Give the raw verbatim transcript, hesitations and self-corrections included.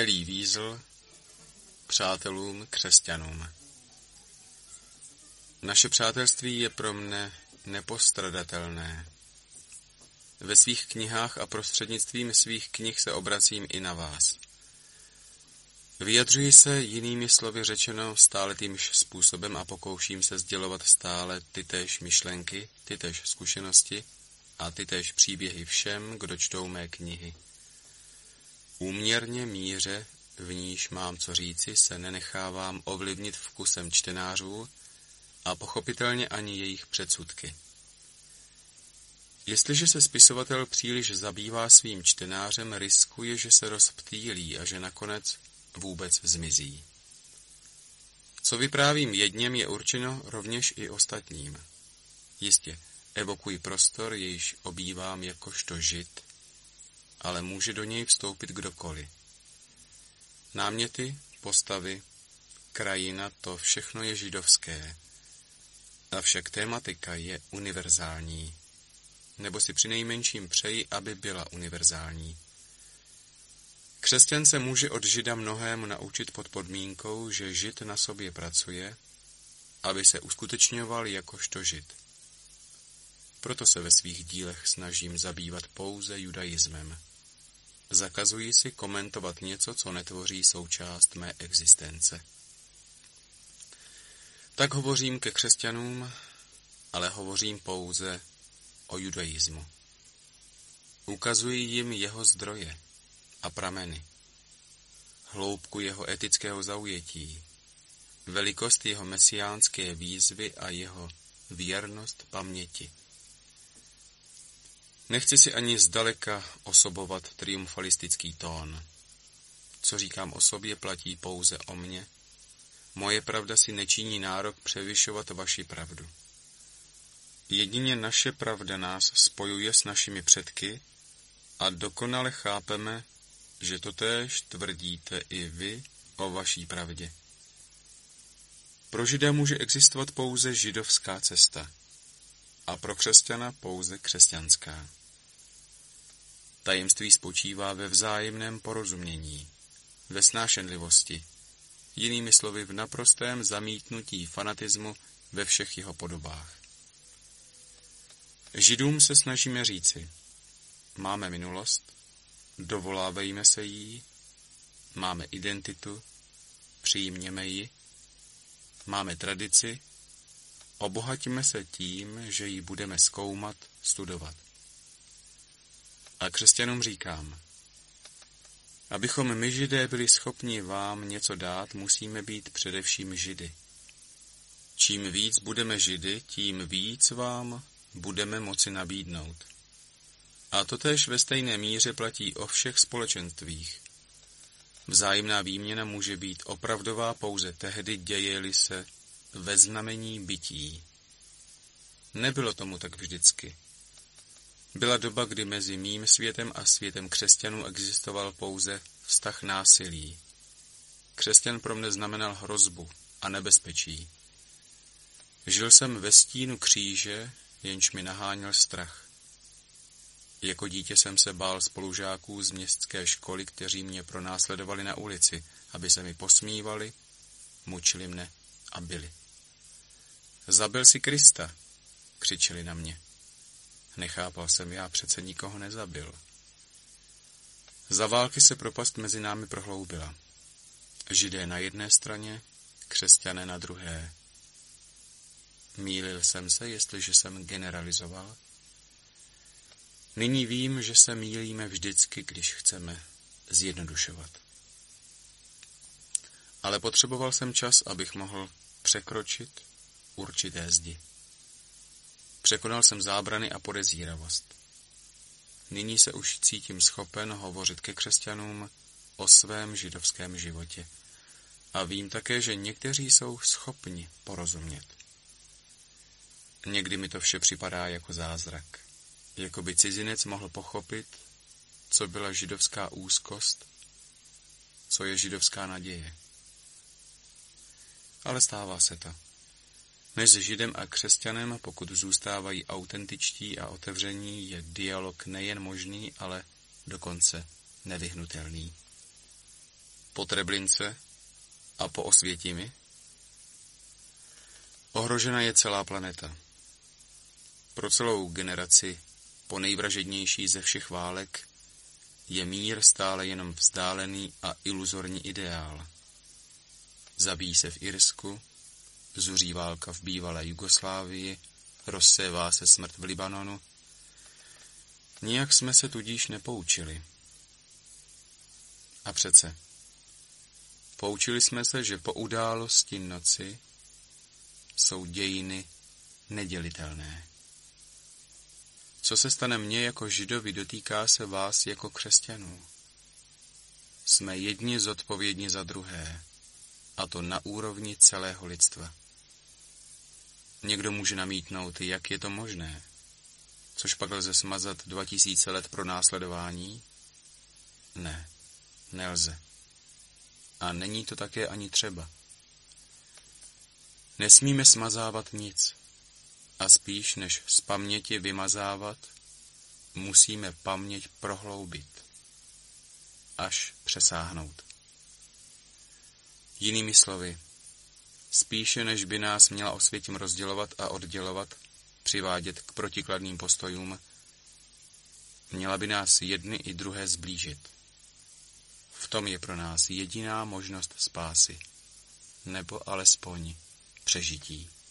Elie Wiesel přátelům křesťanům. Naše přátelství je pro mne nepostradatelné. Ve svých knihách a prostřednictvím svých knih se obracím i na vás. Vyjadřuji se, jinými slovy řečeno, stále týmž způsobem a pokouším se sdělovat stále tytéž myšlenky, tytéž zkušenosti a tytéž příběhy všem, kdo čtou mé knihy. Úměrně míře, v níž mám co říci, se nenechávám ovlivnit vkusem čtenářů a pochopitelně ani jejich předsudky. Jestliže se spisovatel příliš zabývá svým čtenářem, riskuje, že se rozptýlí a že nakonec vůbec zmizí. Co vyprávím jedněm, je určeno rovněž i ostatním. Jistě, evokuji prostor, jejž obývám jakožto žid, ale může do něj vstoupit kdokoliv. Náměty, postavy, krajina, to všechno je židovské, avšak tématika je univerzální, nebo si přinejmenším přeji, aby byla univerzální. Křesťan se může od žida mnohému naučit pod podmínkou, že žid na sobě pracuje, aby se uskutečňoval jakožto žid. Proto se ve svých dílech snažím zabývat pouze judaismem. Zakazuji si komentovat něco, co netvoří součást mé existence. Tak hovořím ke křesťanům, ale hovořím pouze o judaismu. Ukazuji jim jeho zdroje a prameny, hloubku jeho etického zaujetí, velikost jeho mesiánské výzvy a jeho věrnost paměti. Nechci si ani zdaleka osobovat triumfalistický tón. Co říkám o sobě, platí pouze o mně. Moje pravda si nečiní nárok převyšovat vaši pravdu. Jedině naše pravda nás spojuje s našimi předky a dokonale chápeme, že totéž tvrdíte i vy o vaší pravdě. Pro Žida může existovat pouze židovská cesta a pro křesťana pouze křesťanská. Tajemství spočívá ve vzájemném porozumění, ve snášenlivosti, jinými slovy v naprostém zamítnutí fanatismu ve všech jeho podobách. Židům se snažíme říci, máme minulost, dovolávejme se jí, máme identitu, přijměme ji, máme tradici, obohatíme se tím, že ji budeme zkoumat, studovat. A křesťanům říkám, abychom my Židé byli schopni vám něco dát, musíme být především Židy. Čím víc budeme Židy, tím víc vám budeme moci nabídnout. A totéž ve stejné míře platí o všech společenstvích. Vzájemná výměna může být opravdová pouze tehdy, děje-li se ve znamení bytí. Nebylo tomu tak vždycky. Byla doba, kdy mezi mým světem a světem křesťanů existoval pouze vztah násilí. Křesťan pro mne znamenal hrozbu a nebezpečí. Žil jsem ve stínu kříže, jenž mi naháněl strach. Jako dítě jsem se bál spolužáků z městské školy, kteří mě pronásledovali na ulici, aby se mi posmívali, mučili mne a bili. Zabil si Krista, křičeli na mě. Nechápal jsem, já přece nikoho nezabil. Za války se propast mezi námi prohloubila. Židé na jedné straně, křesťané na druhé. Mýlil jsem se, jestliže jsem generalizoval. Nyní vím, že se mýlíme vždycky, když chceme zjednodušovat. Ale potřeboval jsem čas, abych mohl překročit určité zdi. Překonal jsem zábrany a podezíravost. Nyní se už cítím schopen hovořit ke křesťanům o svém židovském životě. A vím také, že někteří jsou schopni porozumět. Někdy mi to vše připadá jako zázrak. Jako by cizinec mohl pochopit, co byla židovská úzkost, co je židovská naděje. Ale stává se to. Mezi Židem a křesťanem, pokud zůstávají autentičtí a otevření, je dialog nejen možný, ale dokonce nevyhnutelný. po Treblince a po Osvětimi? Ohrožena je celá planeta. Pro celou generaci, po nejvražednější ze všech válek, je mír stále jenom vzdálený a iluzorní ideál. Zabíjí se v Irsku, zuří válka v bývalé Jugoslávii, rozsévá se smrt v Libanonu. Nijak jsme se tudíž nepoučili. A přece, poučili jsme se, že po události noci jsou dějiny nedělitelné. Co se stane mně jako Židovi, dotýká se vás jako křesťanů. Jsme jedni zodpovědní za druhé, a to na úrovni celého lidstva. Někdo může namítnout, jak je to možné, což pak lze smazat dva tisíce let pro následování? Ne, nelze. A není to také ani třeba. Nesmíme smazávat nic. A spíš než z paměti vymazávat, musíme paměť prohloubit, až přesáhnout. Jinými slovy, spíše než by nás měla Osvětim rozdělovat a oddělovat, přivádět k protikladným postojům, měla by nás jedny i druhé zblížit. V tom je pro nás jediná možnost spásy, nebo alespoň přežití.